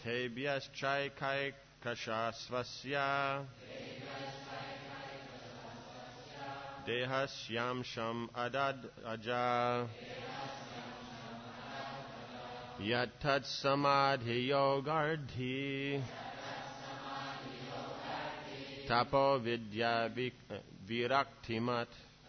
Tebhyas Kashasvasya Dehasyam Sham Adad Aja Yatat Samadhi Yogardhi Tapo Vidya Viraktimat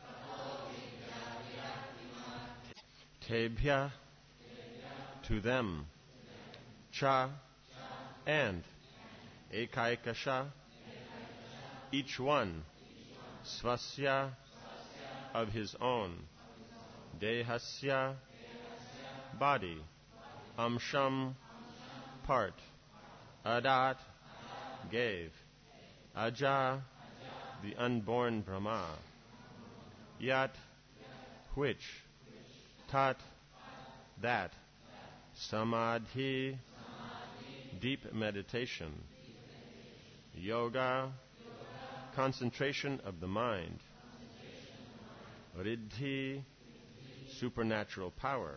Tebhya to them Cha and Ekaikasha each one Svasya of his own Dehasya body Amsham part Adat gave Aja the unborn Brahma Yat which Tat that Samadhi deep meditation Yoga concentration of the mind Riddhi supernatural power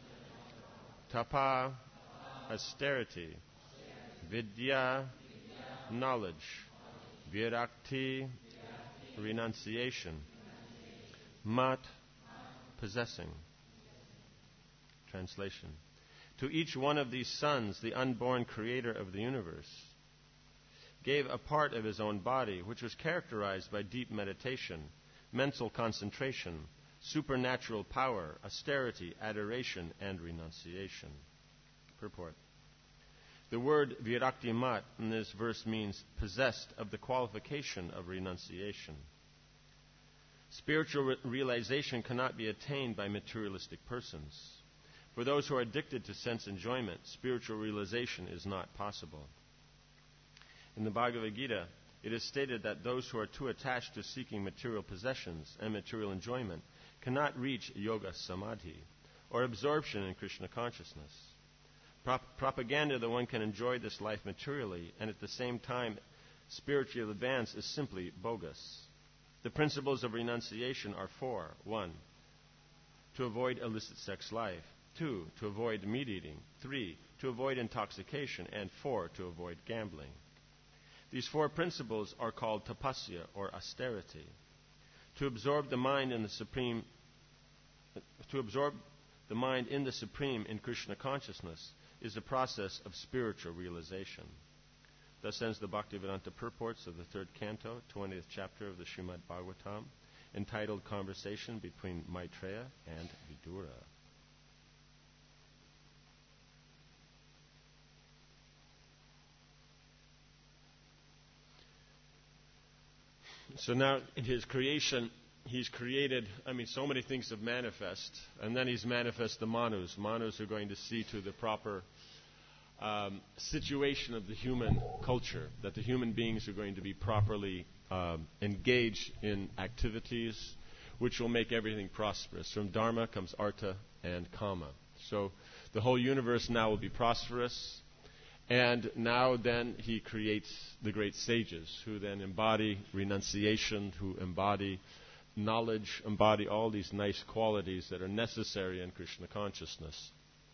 Tapa austerity Vidya knowledge Virakti renunciation Mat possessing. Translation. To each one of these sons, the unborn creator of the universe gave a part of his own body which was characterized by deep meditation, mental concentration, supernatural power, austerity, adoration, and renunciation. Purport. The word virakti mat in this verse means possessed of the qualification of renunciation. Spiritual realization cannot be attained by materialistic persons. For those who are addicted to sense enjoyment, spiritual realization is not possible. In the Bhagavad Gita, it is stated that those who are too attached to seeking material possessions and material enjoyment cannot reach yoga samadhi, or absorption in Krishna consciousness. Propaganda that one can enjoy this life materially and at the same time spiritually advance is simply bogus. The principles of renunciation are four. 1. To avoid illicit sex life. 2. To avoid meat eating. 3. To avoid intoxication. And 4. To avoid gambling. These four principles are called tapasya, or austerity. To absorb the mind in the Supreme in Krishna consciousness is a process of spiritual realization. Thus ends the Bhaktivedanta purports of the 3rd canto, 20th chapter of the Srimad Bhagavatam, entitled Conversation between Maitreya and Vidura. So now in his creation, he's created, so many things have manifest, and then he's manifest the manus. Manus are going to see to the proper situation of the human culture, that the human beings are going to be properly engaged in activities which will make everything prosperous. From Dharma comes Artha and Kama. So the whole universe now will be prosperous. And now then he creates the great sages who then embody renunciation, who embody knowledge, embody all these nice qualities that are necessary in Krishna consciousness.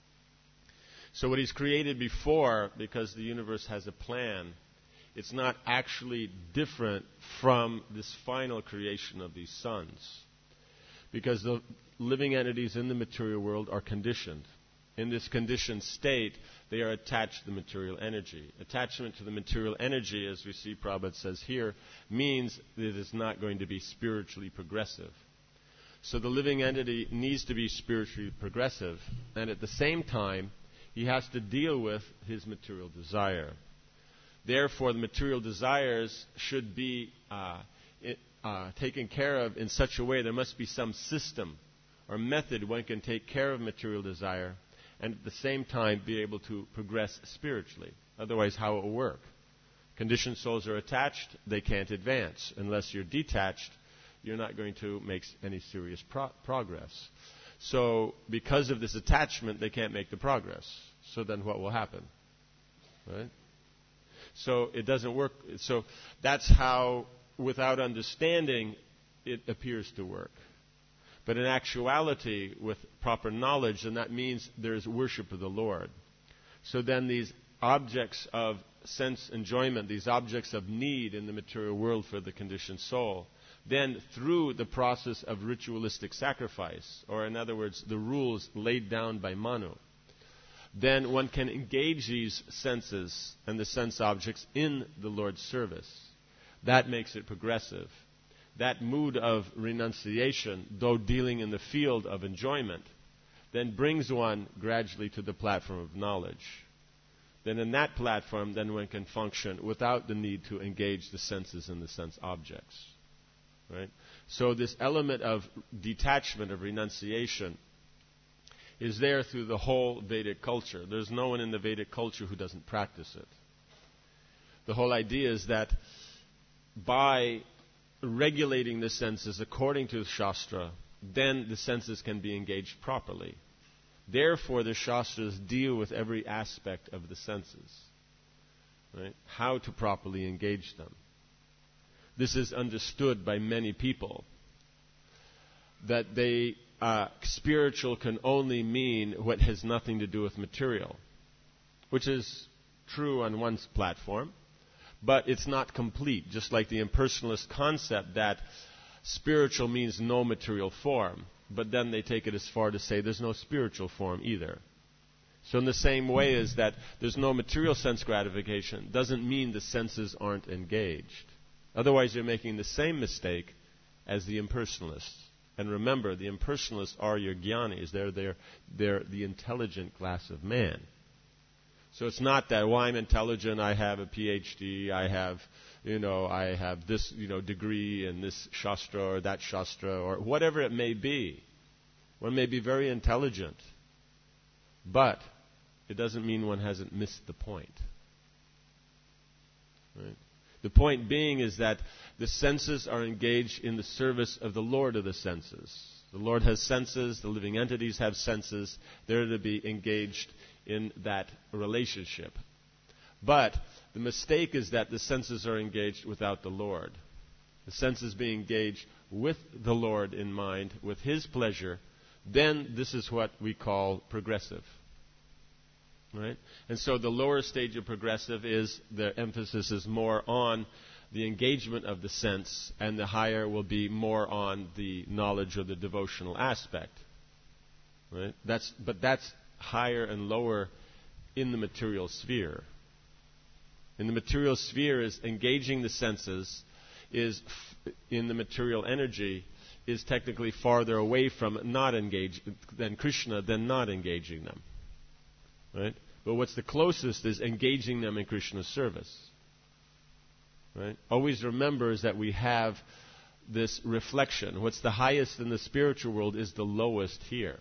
So what he's created before, because the universe has a plan, it's not actually different from this final creation of these sons. Because the living entities in the material world are conditioned. In this conditioned state, they are attached to the material energy. Attachment to the material energy, as we see Prabhupada says here, means that it is not going to be spiritually progressive. So the living entity needs to be spiritually progressive, and at the same time, he has to deal with his material desire. Therefore, the material desires should be taken care of in such a way there must be some system or method one can take care of material desire and at the same time be able to progress spiritually. Otherwise, how it will work? Conditioned souls are attached, they can't advance. Unless you're detached, you're not going to make any serious progress. So, because of this attachment, they can't make the progress. So then what will happen? Right? So it doesn't work. So that's how, without understanding, it appears to work. But in actuality, with proper knowledge, then that means there is worship of the Lord. So then these objects of sense enjoyment, these objects of need in the material world for the conditioned soul, then through the process of ritualistic sacrifice, or in other words, the rules laid down by Manu, then one can engage these senses and the sense objects in the Lord's service. That makes it progressive. That mood of renunciation, though dealing in the field of enjoyment, then brings one gradually to the platform of knowledge. Then in that platform, then one can function without the need to engage the senses and the sense objects. Right? So this element of detachment, of renunciation, is there through the whole Vedic culture. There's no one in the Vedic culture who doesn't practice it. The whole idea is that by regulating the senses according to the Shastra, then the senses can be engaged properly. Therefore, the Shastras deal with every aspect of the senses. Right? How to properly engage them. This is understood by many people, that spiritual can only mean what has nothing to do with material, which is true on one platform, but it's not complete, just like the impersonalist concept that spiritual means no material form, but then they take it as far to say there's no spiritual form either. So in the same way as that there's no material sense gratification, doesn't mean the senses aren't engaged. Otherwise, you're making the same mistake as the impersonalists. And remember, the impersonalists are your jnanis. They're the intelligent class of man. So it's not that, well, I'm intelligent, I have a PhD, I have this, degree in this shastra or that shastra, or whatever it may be. One may be very intelligent, but it doesn't mean one hasn't missed the point. Right? The point being is that the senses are engaged in the service of the Lord of the senses. The Lord has senses, the living entities have senses. They're to be engaged in that relationship. But the mistake is that the senses are engaged without the Lord. The senses being engaged with the Lord in mind, with His pleasure, then this is what we call progressive. Right? And so the lower stage of progressive is, the emphasis is more on the engagement of the sense, and the higher will be more on the knowledge or the devotional aspect. Right? But that's higher and lower in the material sphere. In the material sphere, is engaging the senses in the material energy is technically farther away from not Krishna than not engaging them. Right? But what's the closest is engaging them in Krishna's service. Right? Always remember is that we have this reflection. What's the highest in the spiritual world is the lowest here.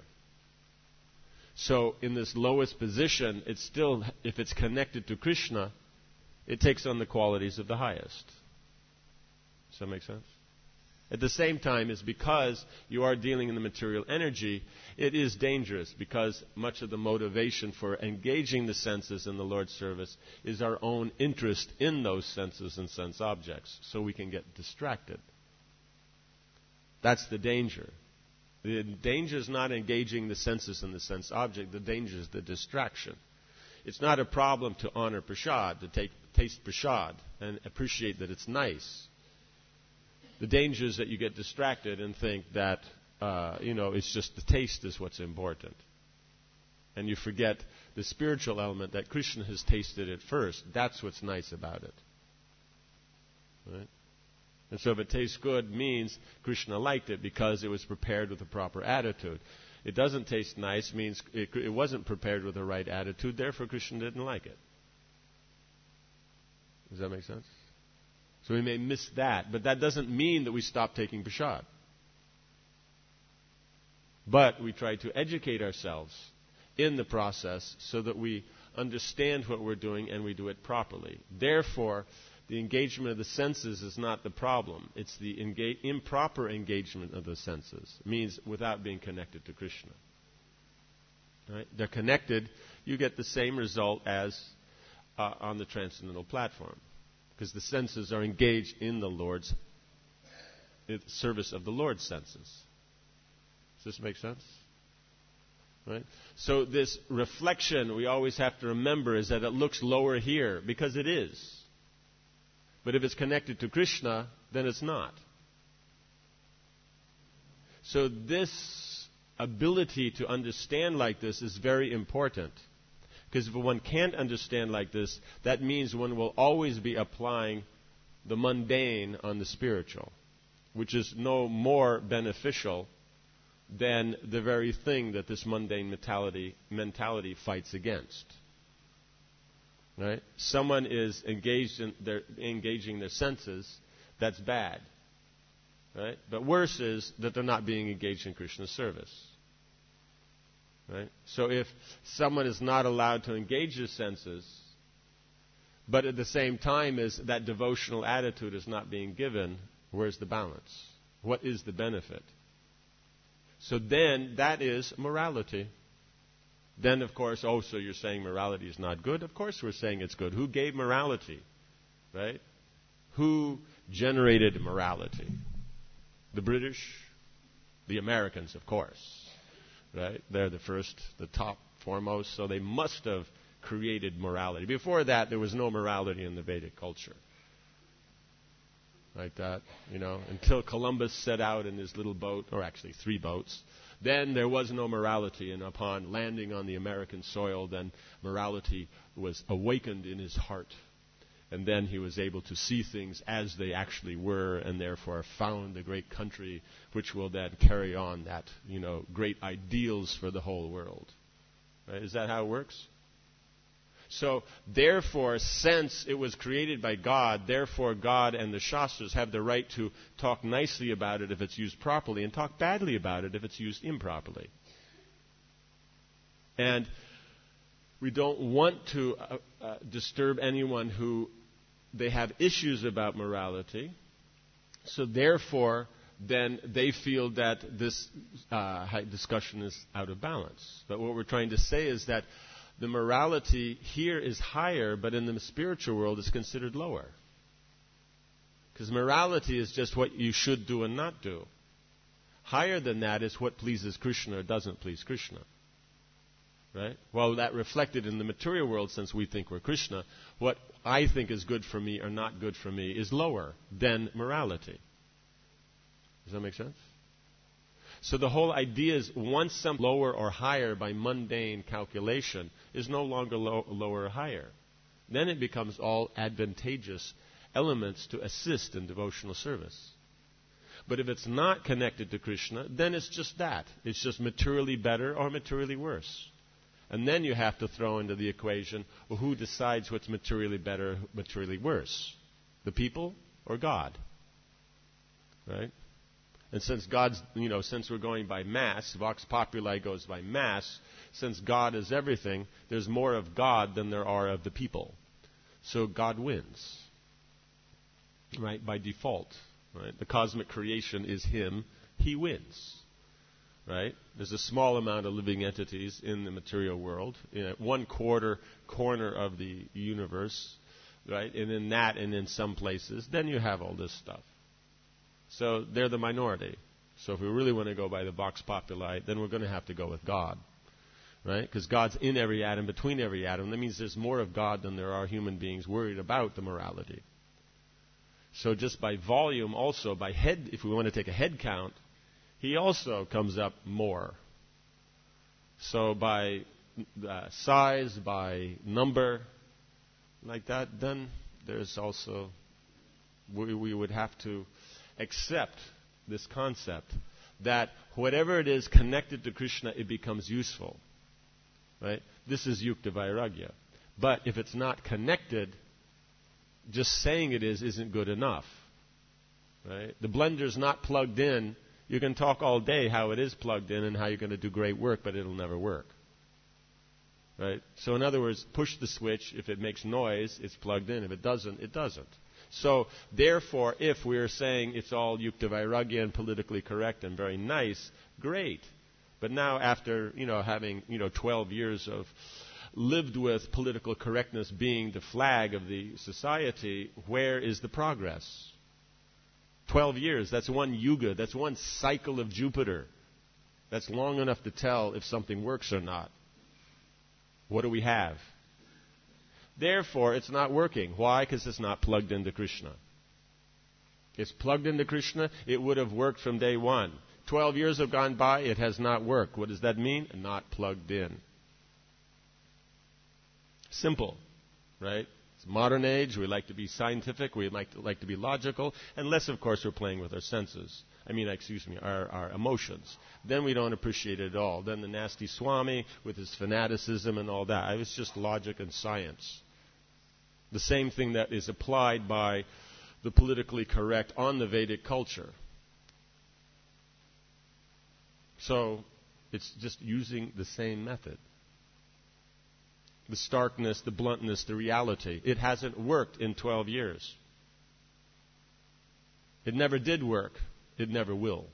So in this lowest position, it's still, if it's connected to Krishna, it takes on the qualities of the highest. Does that make sense? At the same time, is because you are dealing in the material energy, it is dangerous, because much of the motivation for engaging the senses in the Lord's service is our own interest in those senses and sense objects, so we can get distracted. That's the danger. The danger is not engaging the senses and the sense object. The danger is the distraction. It's not a problem to honor prasad, to taste prasad and appreciate that it's nice. The danger is that you get distracted and think that, it's just the taste is what's important. And you forget the spiritual element, that Krishna has tasted it first. That's what's nice about it. Right? And so if it tastes good, means Krishna liked it because it was prepared with a proper attitude. It doesn't taste nice, means it wasn't prepared with the right attitude, therefore Krishna didn't like it. Does that make sense? So we may miss that, but that doesn't mean that we stop taking prasad. But we try to educate ourselves in the process so that we understand what we're doing and we do it properly. Therefore, the engagement of the senses is not the problem. It's the improper engagement of the senses. It means without being connected to Krishna. Right? They're connected, you get the same result as on the transcendental platform. Because the senses are engaged in the service of the Lord's senses. Does this make sense? Right? So this reflection, we always have to remember, is that it looks lower here, because it is. But if it's connected to Krishna, then it's not. So this ability to understand like this is very important. Because if one can't understand like this, that means one will always be applying the mundane on the spiritual, which is no more beneficial than the very thing that this mundane mentality fights against. Right? Someone is engaging their senses, that's bad. Right? But worse is that they're not being engaged in Krishna's service. Right? So if someone is not allowed to engage his senses, but at the same time is that devotional attitude is not being given, where's the balance? What is the benefit? So then that is morality. Then, of course, so you're saying morality is not good? Of course we're saying it's good. Who gave morality? Right? Who generated morality? The British? The Americans, of course. Right? They're the first, the top, foremost, so they must have created morality. Before that, there was no morality in the Vedic culture. Like that, until Columbus set out in his little boat, or actually 3 boats, then there was no morality, and upon landing on the American soil, then morality was awakened in his heart. And then he was able to see things as they actually were, and therefore found a great country which will then carry on that, great ideals for the whole world. Right? Is that how it works? So, therefore, since it was created by God, therefore God and the Shastras have the right to talk nicely about it if it's used properly, and talk badly about it if it's used improperly. And we don't want to disturb anyone who they have issues about morality. So therefore, then they feel that this discussion is out of balance. But what we're trying to say is that the morality here is higher, but in the spiritual world it's considered lower. Because morality is just what you should do and not do. Higher than that is what pleases Krishna or doesn't please Krishna. Right? Well, that reflected in the material world, since we think we're Krishna, what I think is good for me or not good for me is lower than morality. Does that make sense? So the whole idea is once some lower or higher by mundane calculation is no longer lower or higher. Then it becomes all advantageous elements to assist in devotional service. But if it's not connected to Krishna, then it's just that. It's just materially better or materially worse. And then you have to throw into the equation, well, who decides what's materially better, materially worse? The people or God? Right? And since God's, since we're going by mass, Vox Populi goes by mass, since God is everything, there's more of God than there are of the people. So God wins. Right? By default. Right? The cosmic creation is Him. He wins. Right? There's a small amount of living entities in the material world, in 1/4 corner of the universe, right? And in that and in some places, then you have all this stuff. So they're the minority. So if we really want to go by the Vox Populi, then we're going to have to go with God, right? Because God's in every atom, between every atom. That means there's more of God than there are human beings worried about the morality. So just by volume, also by head, if we want to take a head count, He also comes up more. So by size, by number, like that, then there's also, we would have to accept this concept that whatever it is connected to Krishna, it becomes useful. Right? This is Yukta Vairagya. But if it's not connected, just saying it isn't good enough. Right? The blender's not plugged in. You can talk all day how it is plugged in and how you're going to do great work, but it'll never work. Right? So in other words, push the switch. If it makes noise, it's plugged in. If it doesn't, it doesn't. So therefore, if we're saying it's all Yukta Vairagya and politically correct and very nice, great. But now after, having, 12 years of lived with political correctness being the flag of the society, where is the progress? 12 years, that's one yuga, that's one cycle of Jupiter. That's long enough to tell if something works or not. What do we have? Therefore, it's not working. Why? Because it's not plugged into Krishna. It's plugged into Krishna, it would have worked from day one. 12 years have gone by, it has not worked. What does that mean? Not plugged in. Simple, right? It's modern age, we like to be scientific, we like to be logical, unless, of course, we're playing with our senses. Our emotions. Then we don't appreciate it at all. Then the nasty Swami with his fanaticism and all that. It's just logic and science. The same thing that is applied by the politically correct on the Vedic culture. So, it's just using the same method. The starkness, the bluntness, the reality. It hasn't worked in 12 years. It never did work. It never will.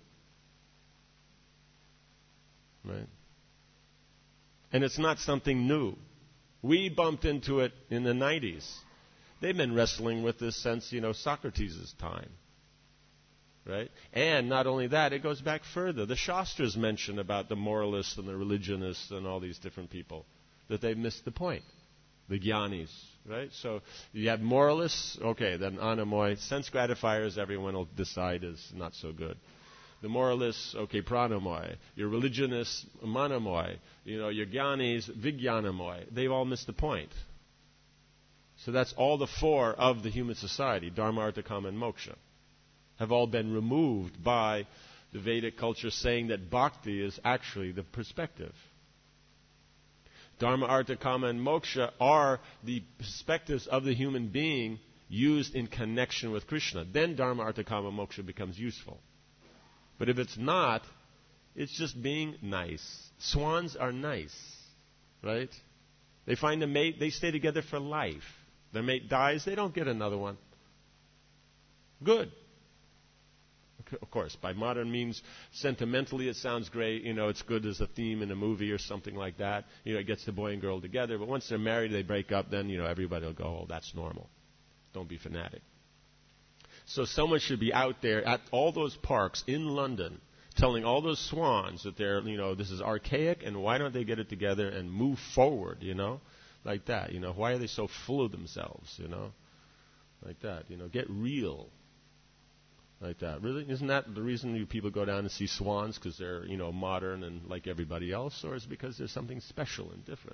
Right? And it's not something new. We bumped into it in the 90s. They've been wrestling with this since, Socrates' time. Right? And not only that, it goes back further. The Shastras mention about the moralists and the religionists and all these different people, that they've missed the point. The Jnanis, right? So you have moralists, okay, then anamoy. Sense gratifiers, everyone will decide is not so good. The moralists, okay, pranamoy. Your religionists, manamoy. Your Jnanis, vijnanamoy. They've all missed the point. So that's all the four of the human society, Dharma, Artha, Kama, and Moksha, have all been removed by the Vedic culture saying that bhakti is actually the perspective. Dharma, Artha, Kama, and Moksha are the perspectives of the human being used in connection with Krishna. Then Dharma, Artha, Kama, Moksha becomes useful. But if it's not, it's just being nice. Swans are nice, right? They find a mate, they stay together for life. Their mate dies, they don't get another one. Good. Of course, by modern means, sentimentally it sounds great. It's good as a theme in a movie or something like that. It gets the boy and girl together. But once they're married, they break up, then, everybody will go, oh, that's normal. Don't be fanatic. So someone should be out there at all those parks in London telling all those swans that they're, this is archaic and why don't they get it together and move forward, like that. Why are they so full of themselves, like that. Get real. Like that. Really? Isn't that the reason you people go down and see swans? Because they're, modern and like everybody else? Or is it because there's something special and different?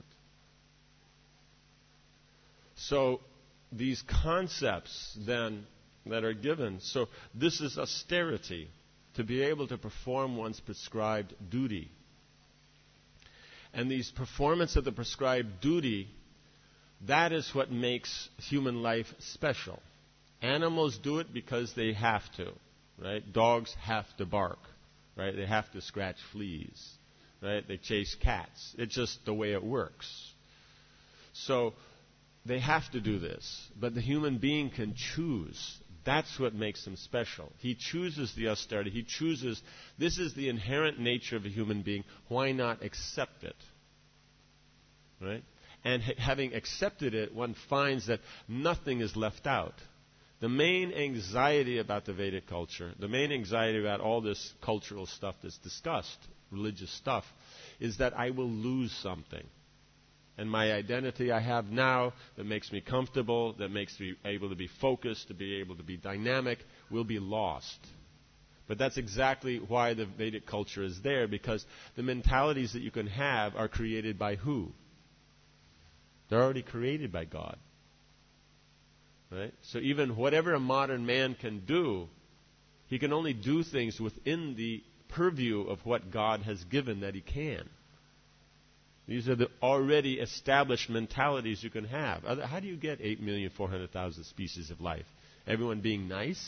So, these concepts then that are given. So, this is austerity. To be able to perform one's prescribed duty. And these performance of the prescribed duty, that is what makes human life special. Animals do it because they have to, right? Dogs have to bark, right? They have to scratch fleas, right? They chase cats. It's just the way it works. So they have to do this, but the human being can choose. That's what makes him special. He chooses the austerity. He chooses, this is the inherent nature of a human being. Why not accept it? Right? And having accepted it, one finds that nothing is left out. The main anxiety about the Vedic culture, the main anxiety about all this cultural stuff that's discussed, religious stuff, is that I will lose something. And my identity I have now that makes me comfortable, that makes me able to be focused, to be able to be dynamic, will be lost. But that's exactly why the Vedic culture is there, because the mentalities that you can have are created by who? They're already created by God. Right? So even whatever a modern man can do, he can only do things within the purview of what God has given that he can. These are the already established mentalities you can have. How do you get 8,400,000 species of life? Everyone being nice?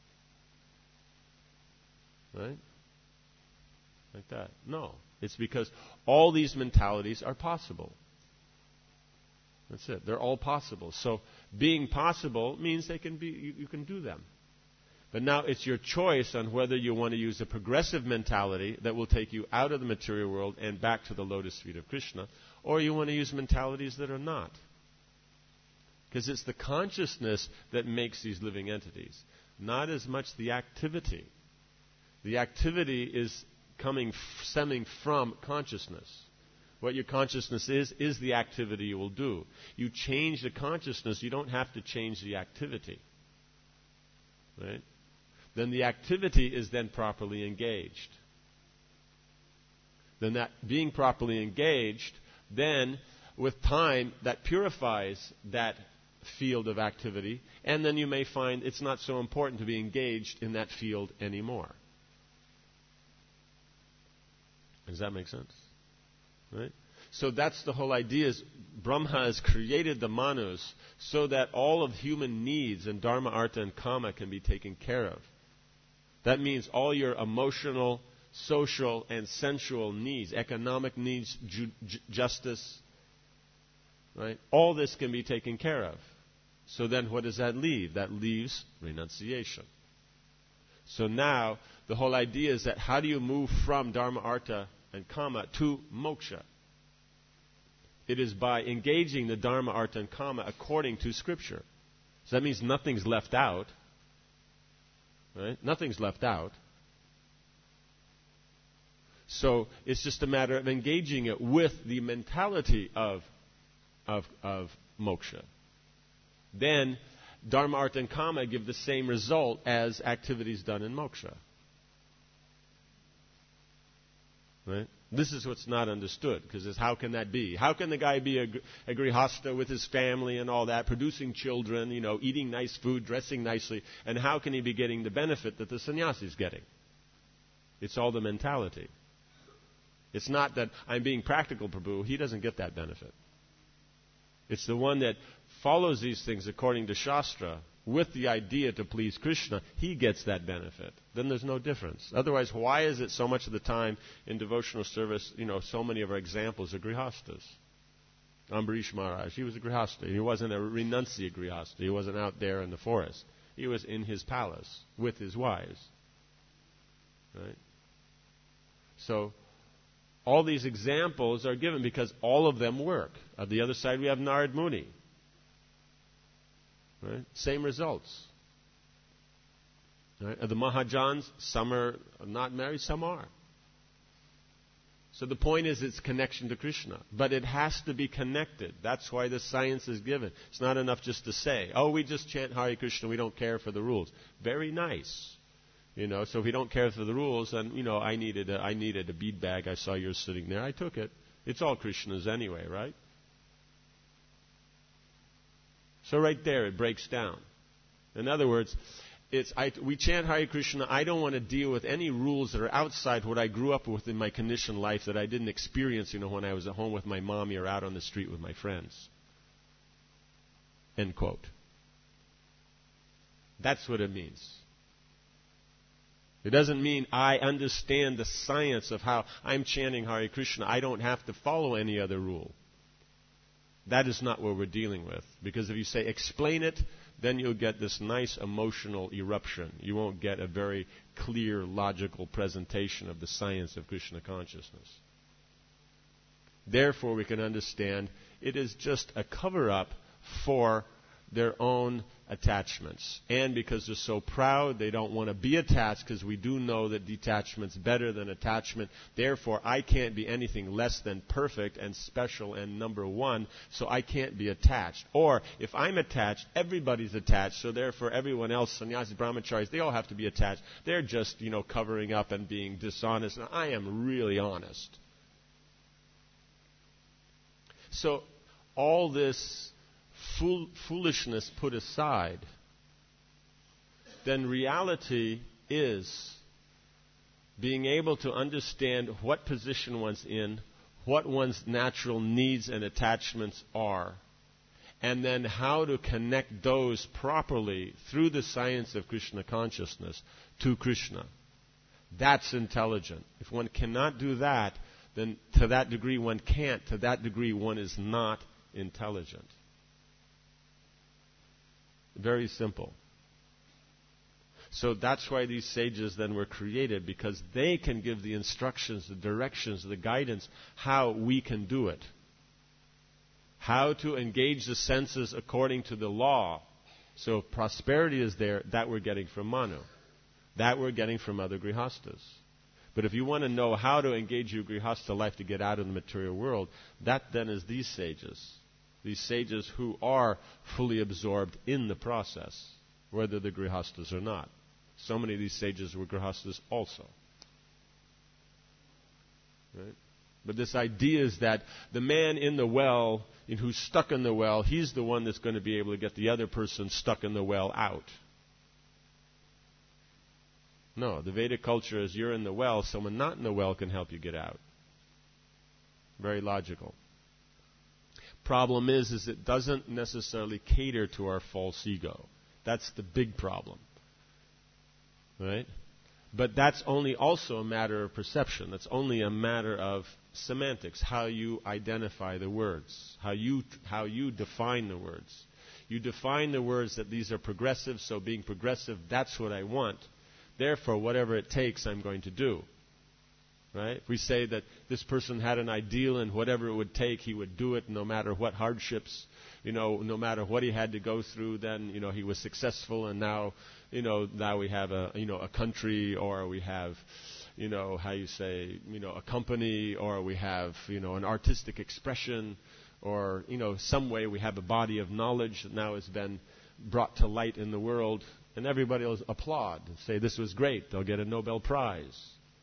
Right? Like that. No. It's because all these mentalities are possible. That's it. They're all possible. So being possible means they can be. You can do them. But now it's your choice on whether you want to use a progressive mentality that will take you out of the material world and back to the lotus feet of Krishna, or you want to use mentalities that are not. Because it's the consciousness that makes these living entities, not as much the activity. The activity is stemming from consciousness. What your consciousness is the activity you will do. You change the consciousness, you don't have to change the activity. Right? Then the activity is then properly engaged. Then that being properly engaged, then with time, that purifies that field of activity, and then you may find it's not so important to be engaged in that field anymore. Does that make sense? Right? So that's the whole idea, is Brahma has created the manus so that all of human needs in dharma, artha, and kama can be taken care of. That means all your emotional, social, and sensual needs, economic needs, justice, right? All this can be taken care of. So then what does that leave? That leaves renunciation. So now the whole idea is that how do you move from dharma, artha, and kama to moksha? It is by engaging the dharma, artha, and kama according to Scripture. So that means nothing's left out. Right? Nothing's left out. So it's just a matter of engaging it with the mentality of moksha. Then dharma, artha, and kama give the same result as activities done in moksha. Right? This is what's not understood, because how can that be? How can the guy be a grihasta with his family and all that, producing children, eating nice food, dressing nicely, and how can he be getting the benefit that the sannyasi is getting? It's all the mentality. It's not that I'm being practical, Prabhu. He doesn't get that benefit. It's the one that follows these things according to Shastra with the idea to please Krishna. He gets that benefit. Then there's no difference. Otherwise, why is it so much of the time in devotional service, so many of our examples are grihastas? Ambarish Maharaj, he was a grihasta. He wasn't a renunciate grihasta. He wasn't out there in the forest. He was in his palace with his wives. Right? So all these examples are given because all of them work. On the other side, we have Narad Muni. Right? Same results. Right? The Mahajans, some are not married, some are. So the point is its connection to Krishna. But it has to be connected. That's why the science is given. It's not enough just to say, we just chant Hare Krishna, we don't care for the rules. Very nice. So if we don't care for the rules, then, I needed a bead bag. I saw yours sitting there. I took it. It's all Krishna's anyway, right? So right there, it breaks down. In other words, we chant Hare Krishna. I don't want to deal with any rules that are outside what I grew up with in my conditioned life that I didn't experience, when I was at home with my mommy or out on the street with my friends. End quote. That's what it means. It doesn't mean I understand the science of how I'm chanting Hare Krishna. I don't have to follow any other rule. That is not what we're dealing with. Because if you say explain it, then you'll get this nice emotional eruption. You won't get a very clear, logical presentation of the science of Krishna consciousness. Therefore, we can understand it is just a cover-up for their own attachments. And because they're so proud, they don't want to be attached, because we do know that detachment's better than attachment. Therefore, I can't be anything less than perfect and special and number one, so I can't be attached. Or, if I'm attached, everybody's attached, so therefore everyone else, sannyasis, brahmacharis, they all have to be attached. They're just, covering up and being dishonest, and I am really honest. So, all this foolishness put aside, then reality is being able to understand what position one's in, what one's natural needs and attachments are, and then how to connect those properly through the science of Krishna consciousness to Krishna. That's intelligent. If one cannot do that, then to that degree one can't. To that degree one is not intelligent. Very simple. So that's why these sages then were created, because they can give the instructions, the directions, the guidance, how we can do it. How to engage the senses according to the law. So if prosperity is there, that we're getting from Manu. That we're getting from other grihastas. But if you want to know how to engage your grihastha life to get out of the material world, that then is these sages who are fully absorbed in the process, whether they're grihasthas or not. So many of these sages were grihasthas also. Right? But this idea is that the man in the well, who's stuck in the well, he's the one that's going to be able to get the other person stuck in the well out. No, the Vedic culture is you're in the well, someone not in the well can help you get out. Very logical. Problem is it doesn't necessarily cater to our false ego. That's the big problem. Right? But that's only also a matter of perception. That's only a matter of semantics, how you identify the words, how you define the words. You define the words that these are progressive, so being progressive, that's what I want. Therefore, whatever it takes, I'm going to do. Right? If we say that this person had an ideal and whatever it would take, he would do it no matter what hardships, no matter what he had to go through, then, he was successful, and now we have a country, or we have, a company, or we have, an artistic expression, or, some way we have a body of knowledge that now has been brought to light in the world, and everybody will applaud and say, this was great, they'll get a Nobel Prize.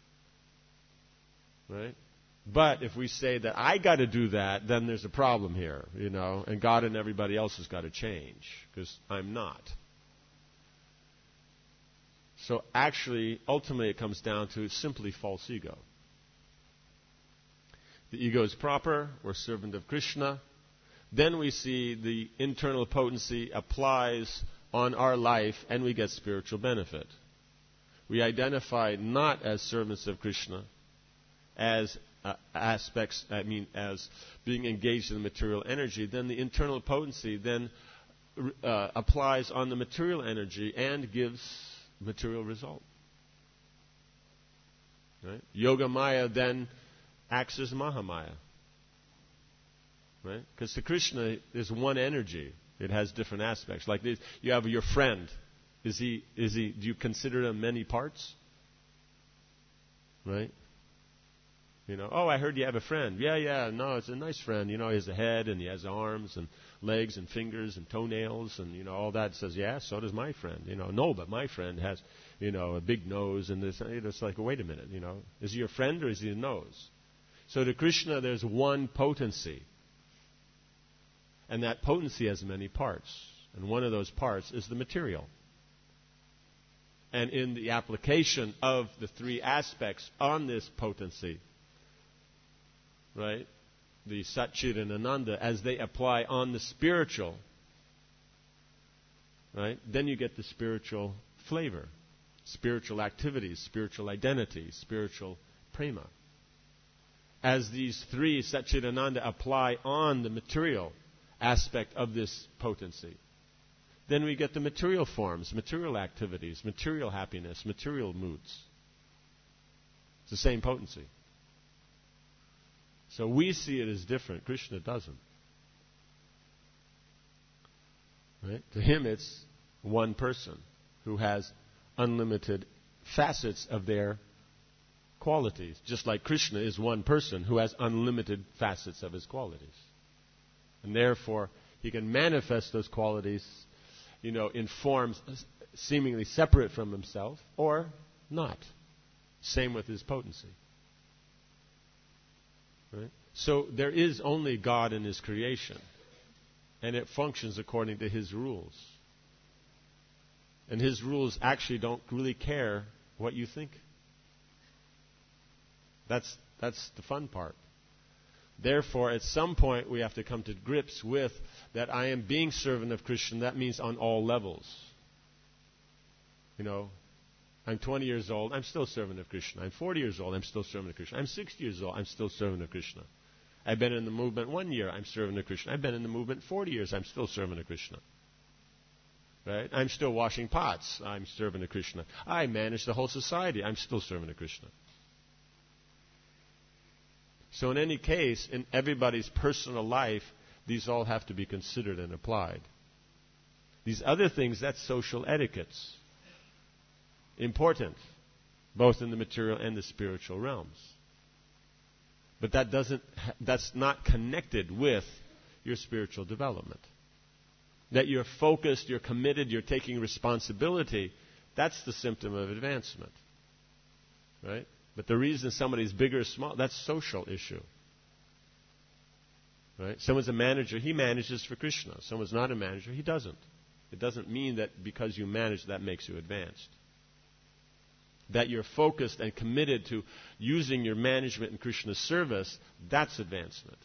Right? But if we say that I got to do that, then there's a problem here, and God and everybody else has got to change, because I'm not. So actually, ultimately, it comes down to simply false ego. The ego is proper, we're servant of Krishna. Then we see the internal potency applies on our life, and we get spiritual benefit. We identify not as servants of Krishna, as as being engaged in the material energy, then the internal potency then applies on the material energy and gives material result. Right? Yoga Maya then acts as Mahamaya. Right? Because the Krishna is one energy. It has different aspects. Like this, you have your friend. Do you consider him many parts? Right? I heard you have a friend. Yeah, no, it's a nice friend. He has a head, and he has arms, and legs, and fingers, and toenails, and, all that. Says, yeah, so does my friend. No, but my friend has, a big nose, and this. It's like, wait a minute, Is he your friend, or is he a nose? So to Krishna, there's one potency. And that potency has many parts. And one of those parts is the material. And in the application of the three aspects on this potency, right, the Sat Chit and Ananda, as they apply on the spiritual, right, then you get the spiritual flavor, spiritual activities, spiritual identity, spiritual prema. As these three Sat Chit Ananda apply on the material aspect of this potency, then we get the material forms, material activities, material happiness, material moods. It's the same potency. So we see it as different. Krishna doesn't. Right? To him, it's one person who has unlimited facets of their qualities. Just like Krishna is one person who has unlimited facets of his qualities. And therefore, he can manifest those qualities, in forms seemingly separate from himself, or not. Same with his potency. Right? So there is only God in his creation, and it functions according to his rules. And his rules actually don't really care what you think. That's the fun part. Therefore, at some point, we have to come to grips with that I am being servant of Krishna. That means on all levels. I'm 20 years old, I'm still servant of Krishna. I'm 40 years old, I'm still servant of Krishna. I'm 60 years old, I'm still servant of Krishna. I've been in the movement 1 year, I'm servant of Krishna. I've been in the movement 40 years, I'm still servant of Krishna. Right? I'm still washing pots, I'm servant of Krishna. I manage the whole society, I'm still servant of Krishna. So in any case, in everybody's personal life, these all have to be considered and applied. These other things, that's social etiquettes. Important. both in the material and the spiritual realms. But that's not connected with your spiritual development. That you're focused, you're committed, you're taking responsibility, that's the symptom of advancement. Right? But the reason somebody's bigger or small, that's a social issue. Right? Someone's a manager, he manages for Krishna. Someone's not a manager, he doesn't. It doesn't mean that because you manage, that makes you advanced. That you're focused and committed to using your management in Krishna's service, that's advancement.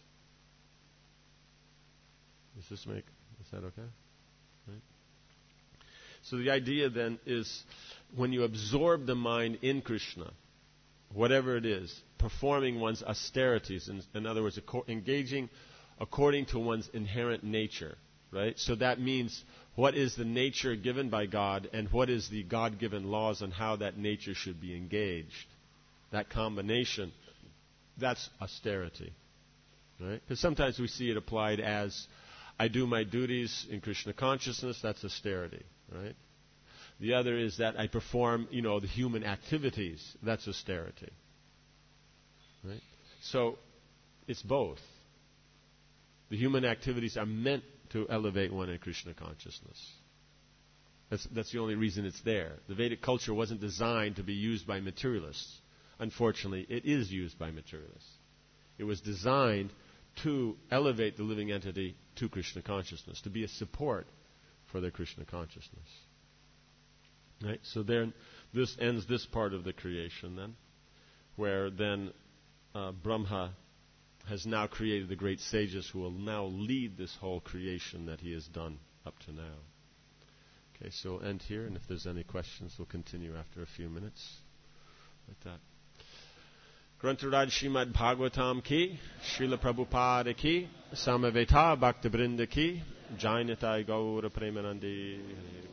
Is that okay? Right? So the idea then is when you absorb the mind in Krishna, whatever it is, performing one's austerities, in other words, engaging according to one's inherent nature, right? So that means what is the nature given by God and what is the God-given laws on how that nature should be engaged. That combination, that's austerity, right? Because sometimes we see it applied as, I do my duties in Krishna consciousness, that's austerity, right? The other is that I perform, the human activities, that's austerity, right? So it's both. The human activities are meant to elevate one in Krishna consciousness. That's the only reason it's there. The Vedic culture wasn't designed to be used by materialists. Unfortunately, it is used by materialists. It was designed to elevate the living entity to Krishna consciousness, to be a support for their Krishna consciousness. Right? So then, this ends this part of the creation then, where then Brahma has now created the great sages who will now lead this whole creation that he has done up to now. Okay, so we'll end here, and if there's any questions, we'll continue after a few minutes. Like that. Grantaraj Srimad Bhagavatam ki, Srila Prabhupada ki, Samaveta Bhakta Brinda ki, Jainatai Gaura Premanandi.